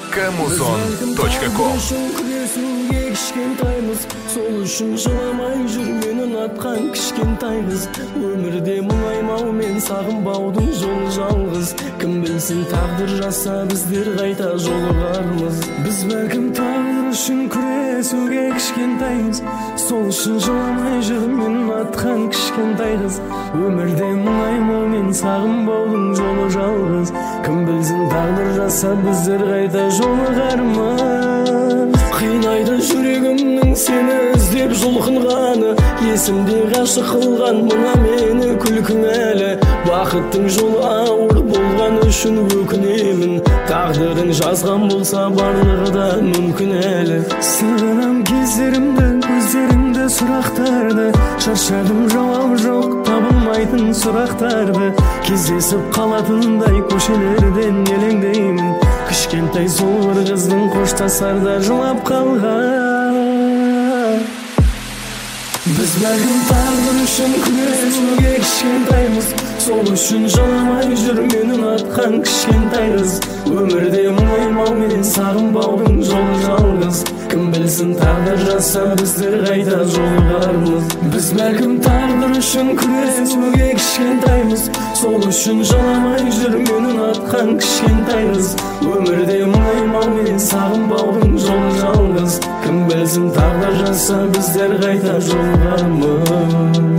Kamuzon.com. Сол үшін жыламай жүр мені ұнатқан кішкентай қыз. Өмірде мұңаймау мен сағынбаудың жолы жалғыз. Кім білсін тағдыр жазса біздер қайта жолығармыз. Біз бәлкім тағдыр үшін күресуге кішкентаймыз. Сол үшін жыламай жүр мені ұнатқан кішкентай қыз. Өмірде мұңаймау мен сағынбаудың жолы жалғыз. Кім білсін тағдыр жазса біздер қайта жолығармыз. Қинайды жүрегімнің сені іздеп жұлқынғаны, есімде ғашық қылған мына мені күлкің әлі. Бақыттың жолы ауыр болған үшін өкінемін, тағдырың жазған болса барлығы да мүмкін әлі. Сағынам кездерімді, көздеріңді, сұрақтарды, шаршадым жауап жоқ табылмайтын сұрақтарды. Кездесіп қалатындай көшелерден елеңдеймін, кішкентай сол бір қыздың қоштасарда жылап қалған. Біз бәлкім тағдыр үшін күресуге кішкентаймыз. Сол үшін жыламай жүр мені ұнатқан кішкентай қыз. Өмірде мұңаймау мен сағынбаудың жолы жалғыз. Кім білсін тағдыр жазса біздер қайта жолығармыз. Біз бәлкім тағдыр үшін күресуге кішкентаймыз. Сол үшін жыламай жүр мені ұнатқан кішкентай қыз. Өмірде мұңаймау мен сағынбаудың жолы жалғыз. Кім білсін тағдыр жазса біздер қайта жолығармыз.